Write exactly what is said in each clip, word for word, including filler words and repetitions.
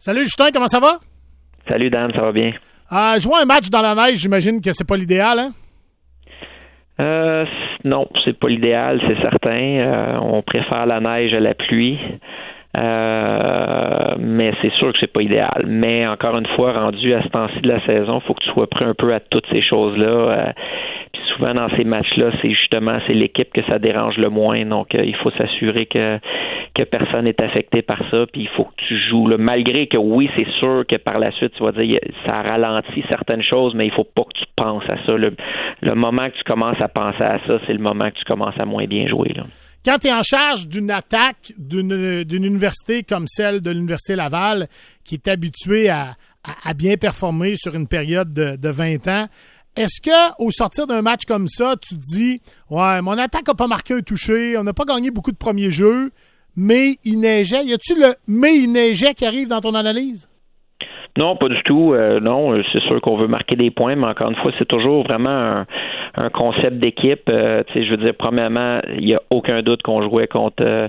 Salut Justin, comment ça va? Salut Dan, ça va bien? Euh, jouer un match dans la neige, j'imagine que c'est pas l'idéal, hein? Euh, non, c'est pas l'idéal, c'est certain. Euh, on préfère la neige à la pluie. Euh, mais c'est sûr que c'est pas idéal. Mais encore une fois, rendu à ce temps-ci de la saison, il faut que tu sois prêt un peu à toutes ces choses-là. Euh, puis souvent dans ces matchs-là, c'est justement c'est l'équipe que ça dérange le moins. Donc euh, il faut s'assurer que que personne n'est affecté par ça. Puis il faut que tu joues là. Malgré que oui, c'est sûr que par la suite, tu vas dire ça ralentit certaines choses, mais il faut pas que tu penses à ça. Le, le moment que tu commences à penser à ça, c'est le moment que tu commences à moins bien jouer, là. Quand tu es en charge d'une attaque d'une, d'une université comme celle de l'Université Laval, qui est habituée à, à, à bien performer sur une période de, de vingt ans, est-ce que au sortir d'un match comme ça, tu te dis « Ouais, mon attaque n'a pas marqué un touché, on n'a pas gagné beaucoup de premiers jeux, mais il neigeait. » Y a-tu le « mais il neigeait » qui arrive dans ton analyse? Non, pas du tout. Euh, non, c'est sûr qu'on veut marquer des points, mais encore une fois, c'est toujours vraiment un, un concept d'équipe. Euh, tu sais, je veux dire, premièrement, il n'y a aucun doute qu'on jouait contre. Euh,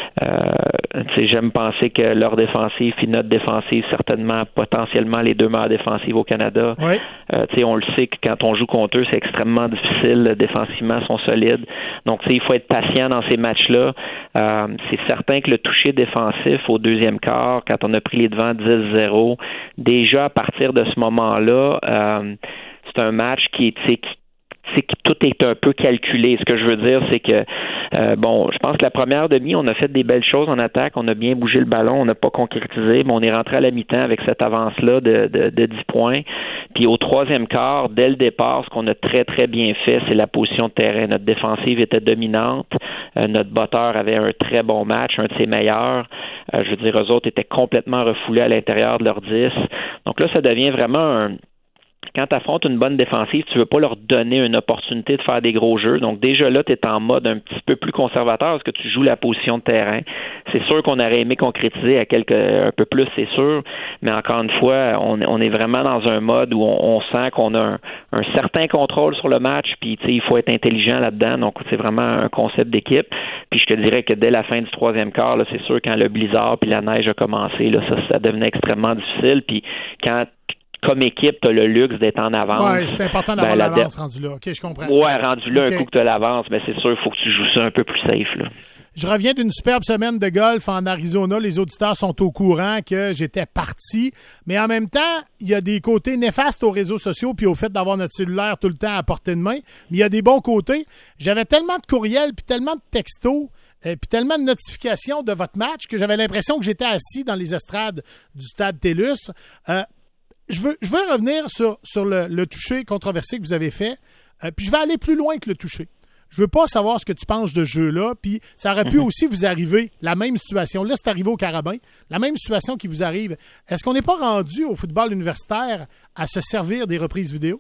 euh, tu sais, j'aime penser que leur défensive et notre défensive, certainement, potentiellement les deux meilleures défensives au Canada. Oui. Euh, tu sais, on le sait que quand on joue contre eux, c'est extrêmement difficile. Défensivement, ils sont solides. Donc, tu sais, il faut être patient dans ces matchs-là. Euh, c'est certain que le toucher défensif au deuxième quart, quand on a pris les devants dix zéro. Déjà, à partir de ce moment-là, euh, c'est un match qui est, qui, qui, tout est un peu calculé. Ce que je veux dire, c'est que, euh, bon, je pense que la première demi, on a fait des belles choses en attaque, on a bien bougé le ballon, on n'a pas concrétisé, mais on est rentré à la mi-temps avec cette avance-là de, de, de dix points. Puis au troisième quart, dès le départ, ce qu'on a très, très bien fait, c'est la position de terrain. Notre défensive était dominante, euh, notre botteur avait un très bon match, un de ses meilleurs. Euh, je veux dire, eux autres étaient complètement refoulés à l'intérieur de leur dix. Donc là, ça devient vraiment un... Quand tu affrontes une bonne défensive, tu veux pas leur donner une opportunité de faire des gros jeux. Donc déjà là, tu es en mode un petit peu plus conservateur parce que tu joues la position de terrain. C'est sûr qu'on aurait aimé concrétiser à quelque un peu plus, c'est sûr. Mais encore une fois, on, on est vraiment dans un mode où on, on sent qu'on a un, un certain contrôle sur le match. Puis tu sais, il faut être intelligent là-dedans. Donc c'est vraiment un concept d'équipe. Puis je te dirais que dès la fin du troisième quart, là, c'est sûr quand le blizzard puis la neige a commencé, là, ça, ça devenait extrêmement difficile. Puis quand comme équipe, tu as le luxe d'être en avance. Oui, c'est important d'avoir ben, l'avance rendu là. OK, je comprends. Oui, rendu là, okay. Un coup que tu as l'avance, mais c'est sûr, il faut que tu joues ça un peu plus safe, là. Je reviens d'une superbe semaine de golf en Arizona. Les auditeurs sont au courant que j'étais parti. Mais en même temps, il y a des côtés néfastes aux réseaux sociaux puis au fait d'avoir notre cellulaire tout le temps à portée de main. Mais il y a des bons côtés. J'avais tellement de courriels puis tellement de textos euh, puis tellement de notifications de votre match que j'avais l'impression que j'étais assis dans les estrades du stade TELUS. Euh, Je veux, je veux revenir sur, sur le, le toucher controversé que vous avez fait, euh, puis je vais aller plus loin que le toucher. Je veux pas savoir ce que tu penses de ce jeu-là, puis ça aurait pu mm-hmm. aussi vous arriver, la même situation. Là, c'est arrivé au Carabin, la même situation qui vous arrive. Est-ce qu'on n'est pas rendu au football universitaire à se servir des reprises vidéo?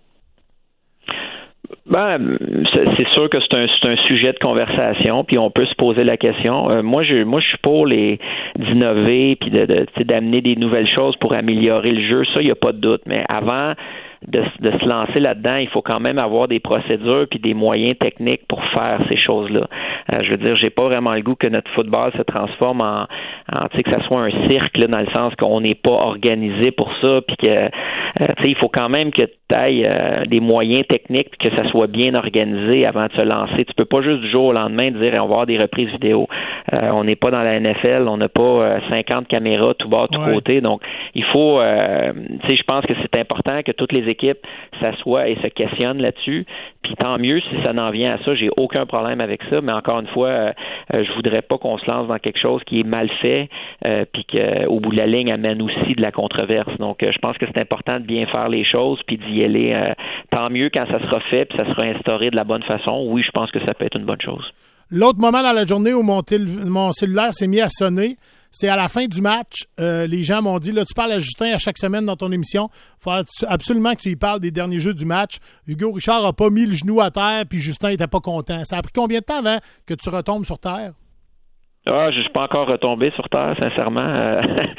Ben, c'est sûr que c'est un, c'est un sujet de conversation, puis on peut se poser la question. Euh, moi, je, moi, je suis pour les d'innover, puis de, de, d'amener des nouvelles choses pour améliorer le jeu. Ça, il n'y a pas de doute. Mais avant de, de se lancer là-dedans, il faut quand même avoir des procédures puis des moyens techniques pour faire ces choses-là. Euh, je veux dire, j'ai pas vraiment le goût que notre football se transforme en, en tu sais, que ça soit un cirque là, dans le sens qu'on n'est pas organisé pour ça, puis que euh, tu sais, il faut quand même que tu ailles euh, des moyens techniques puis que ça soit bien organisé avant de se lancer. Tu peux pas juste du jour au lendemain dire on va avoir des reprises vidéo. Euh, on n'est pas dans la N F L, on n'a pas euh, cinquante caméras tout bas, tout ouais. côté. Donc, il faut, euh, tu sais, je pense que c'est important que toutes les équipes s'assoient et se questionnent là-dessus. Puis tant mieux si ça n'en vient à ça, j'ai aucun problème avec ça. Mais encore une fois, euh, je voudrais pas qu'on se lance dans quelque chose qui est mal fait, euh, puis qu'au bout de la ligne amène aussi de la controverse. Donc, euh, je pense que c'est important de bien faire les choses puis d'y aller. Euh, tant mieux quand ça sera fait puis ça sera instauré de la bonne façon. Oui, je pense que ça peut être une bonne chose. L'autre moment dans la journée où mon, tel- mon cellulaire s'est mis à sonner, c'est à la fin du match. Euh, les gens m'ont dit, là, tu parles à Justin à chaque semaine dans ton émission. Il faut absolument que tu y parles des derniers jeux du match. Hugo Richard n'a pas mis le genou à terre, puis Justin n'était pas content. Ça a pris combien de temps avant que tu retombes sur terre? Ah, je suis pas encore retombé sur terre, sincèrement. Euh,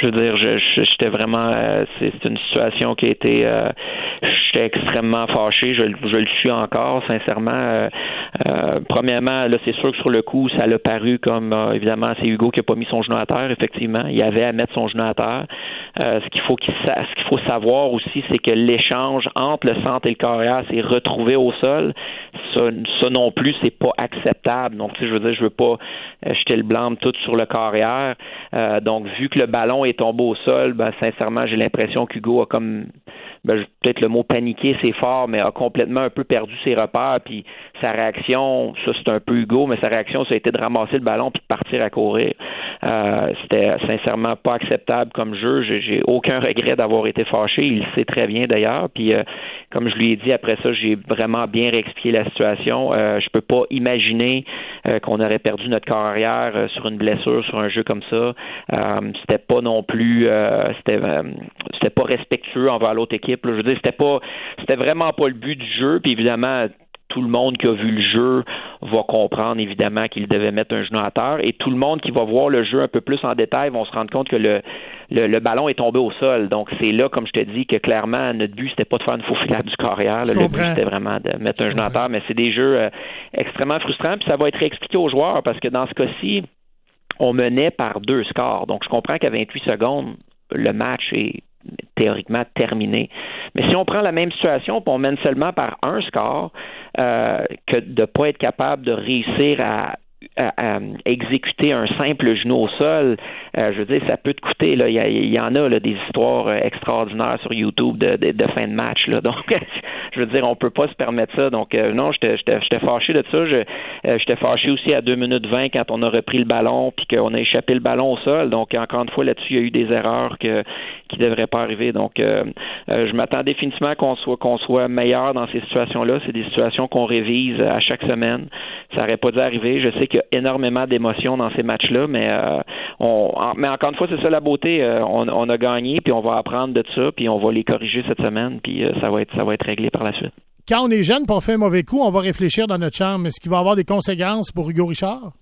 Je veux dire, je, je, j'étais vraiment... Euh, c'est, c'est une situation qui a été... Euh, j'étais extrêmement fâché. Je, je le suis encore, sincèrement. Euh, euh, premièrement, là, c'est sûr que sur le coup, ça l'a paru comme... Euh, évidemment, c'est Hugo qui n'a pas mis son genou à terre, effectivement. Il avait à mettre son genou à terre. Euh, ce qu'il faut qu'il sa- ce qu'il faut savoir aussi, c'est que l'échange entre le centre et le carrière s'est retrouvé au sol. Ça, ça non plus, c'est pas acceptable. Donc, tu sais, je veux dire, je veux pas euh, jeter le blâme tout sur le carrière. Euh, donc, vu que le ballon est tombé au sol, ben, sincèrement, j'ai l'impression qu'Hugo a comme, ben, peut-être le mot paniquer, c'est fort, mais a complètement un peu perdu ses repères. Puis sa réaction, ça c'est un peu Hugo, mais sa réaction, ça a été de ramasser le ballon puis de partir à courir. Euh, c'était sincèrement pas acceptable comme jeu. J'ai, j'ai aucun regret d'avoir été fâché. Il le sait très bien d'ailleurs. Puis euh, comme je lui ai dit après ça, j'ai vraiment bien réexpliqué la situation. Euh, je peux pas imaginer euh, qu'on aurait perdu notre carrière euh, sur une blessure, sur un jeu comme ça. Euh, c'était pas non plus, euh, c'était, euh, c'était pas respectueux envers l'autre équipe. Là. Je veux dire, c'était pas, c'était vraiment pas le but du jeu. Puis évidemment, tout le monde qui a vu le jeu va comprendre évidemment qu'il devait mettre un genou à terre, et tout le monde qui va voir le jeu un peu plus en détail vont se rendre compte que le, le, le ballon est tombé au sol. Donc c'est là, comme je te dis, que clairement notre but c'était pas de faire une faufilade du carrière. Là, le but c'était vraiment de mettre un genou à terre, mais c'est des jeux euh, extrêmement frustrants, puis ça va être expliqué aux joueurs parce que dans ce cas-ci, on menait par deux scores. Donc je comprends qu'à vingt-huit secondes, le match est théoriquement terminé. Mais si on prend la même situation et on mène seulement par un score, euh, que de ne pas être capable de réussir à, à, à exécuter un simple genou au sol, euh, je veux dire, ça peut te coûter. Là, il y, a, il y en a là, des histoires extraordinaires sur YouTube de, de, de fin de match. Là. Donc, je veux dire, on peut pas se permettre ça. Donc, euh, non, j'étais, j'étais, j'étais fâché de ça. Je, euh, j'étais fâché aussi à deux minutes vingt quand on a repris le ballon puis qu'on a échappé le ballon au sol. Donc, encore une fois, là-dessus, il y a eu des erreurs que qui ne devraient pas arriver. Donc, euh, euh, je m'attends définitivement qu'on soit qu'on soit meilleur dans ces situations-là. C'est des situations qu'on révise à chaque semaine. Ça n'aurait pas dû arriver. Je sais qu'il y a énormément d'émotions dans ces matchs-là, mais euh, on, en, mais encore une fois, c'est ça la beauté. Euh, on, on a gagné, puis on va apprendre de ça, puis on va les corriger cette semaine, puis euh, ça va être ça va être réglé par la suite. Quand on est jeune, puis on fait un mauvais coup, on va réfléchir dans notre chambre. Est-ce qu'il va y avoir des conséquences pour Hugo Richard?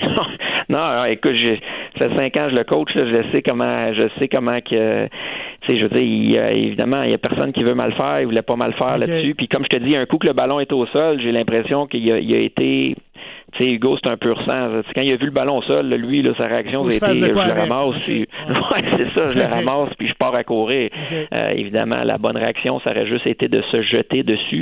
Non, alors, écoute, j'ai, ça fait cinq ans que je le coach, là, je sais comment, je sais comment que, tu sais, je veux dire, il, euh, évidemment, il y a personne qui veut mal faire, il voulait pas mal faire okay. là-dessus. Puis comme je te dis, un coup que le ballon est au sol, j'ai l'impression qu'il a, il a été, tu sais, Hugo, c'est un pur sang. Quand il a vu le ballon au sol, là, lui, là, sa réaction, a été, je le ramasse, okay. puis, ouais, c'est ça, je le ramasse, puis je pars à courir. Okay. Euh, évidemment, la bonne réaction, ça aurait juste été de se jeter dessus.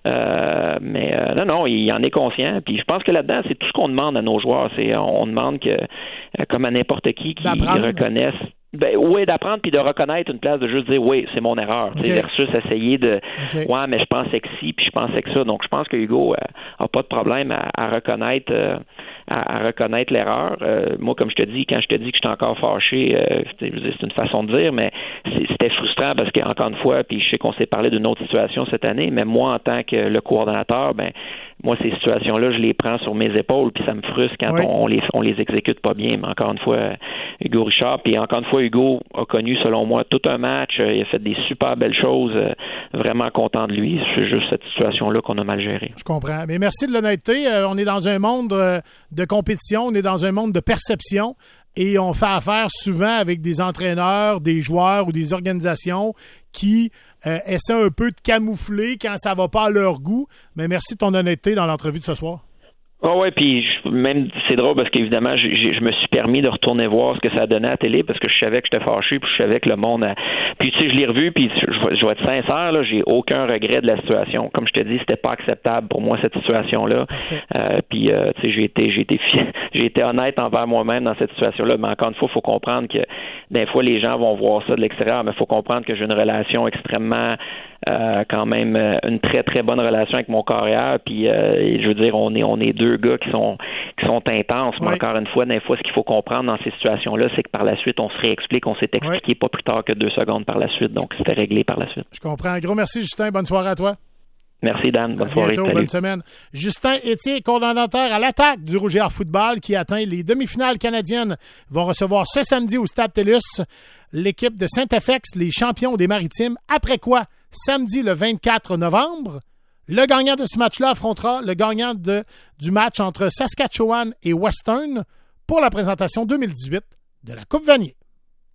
Euh, mais euh, non, non, il en est conscient. Puis je pense que là-dedans, c'est tout ce qu'on demande à nos joueurs. C'est on demande que, comme à n'importe qui, qu'ils reconnaissent. Ben oui, d'apprendre puis de reconnaître une place, de juste dire oui, c'est mon erreur. Okay. Versus essayer de okay. ouais, mais je pensais que si, puis je pensais que ça. Donc je pense que Hugo euh, a pas de problème à, à reconnaître euh, à, à reconnaître l'erreur. Euh, moi, comme je te dis, quand je te dis que je suis encore fâché, euh, c'est, c'est une façon de dire, mais c'est, c'était frustrant parce qu'encore une fois, puis je sais qu'on s'est parlé d'une autre situation cette année, mais moi, en tant que le coordonnateur, ben moi, ces situations-là, je les prends sur mes épaules, puis ça me frustre quand oui. on, on les on les exécute pas bien. Mais encore une fois, Hugo Richard, puis encore une fois, Hugo a connu, selon moi, tout un match. Il a fait des super belles choses. Vraiment content de lui. C'est juste cette situation-là qu'on a mal gérée. Je comprends. Mais merci de l'honnêteté. Euh, on est dans un monde euh, de compétition, on est dans un monde de perception. Et on fait affaire souvent avec des entraîneurs, des joueurs ou des organisations qui euh, essaient un peu de camoufler quand ça va pas à leur goût. Mais merci de ton honnêteté dans l'entrevue de ce soir. Ah ouais, puis même c'est drôle parce qu'évidemment, je, je me suis permis de retourner voir ce que ça donnait à la télé parce que je savais que j'étais fâché, puis je savais que le monde a... Puis tu sais, je l'ai revu, puis je, je vais être sincère, là, j'ai aucun regret de la situation. Comme je te dis, c'était pas acceptable pour moi cette situation-là. Euh, puis euh, tu sais, j'ai été, j'ai été fier, j'ai été honnête envers moi-même dans cette situation-là. Mais encore une fois, il faut comprendre que des fois les gens vont voir ça de l'extérieur, mais il faut comprendre que j'ai une relation extrêmement Euh, quand même euh, une très très bonne relation avec mon carrière, puis euh, je veux dire on est on est deux gars qui sont qui sont intenses, mais oui. encore une fois, des fois ce qu'il faut comprendre dans ces situations-là, c'est que par la suite on se réexplique, on s'est expliqué oui. pas plus tard que deux secondes par la suite, donc c'était réglé par la suite. Je comprends. Un gros merci Justin, bonne soirée à toi. Merci Dan, bonne à soirée. Bientôt, bonne semaine. Justin Étier, coordonnateur à l'attaque du Rouge et Or Football qui atteint les demi-finales canadiennes, vont recevoir ce samedi au Stade TELUS l'équipe de Saint-F X, les champions des Maritimes. Après quoi, samedi le vingt-quatre novembre, le gagnant de ce match-là affrontera le gagnant de, du match entre Saskatchewan et Western pour la présentation deux mille dix-huit de la Coupe Vanier.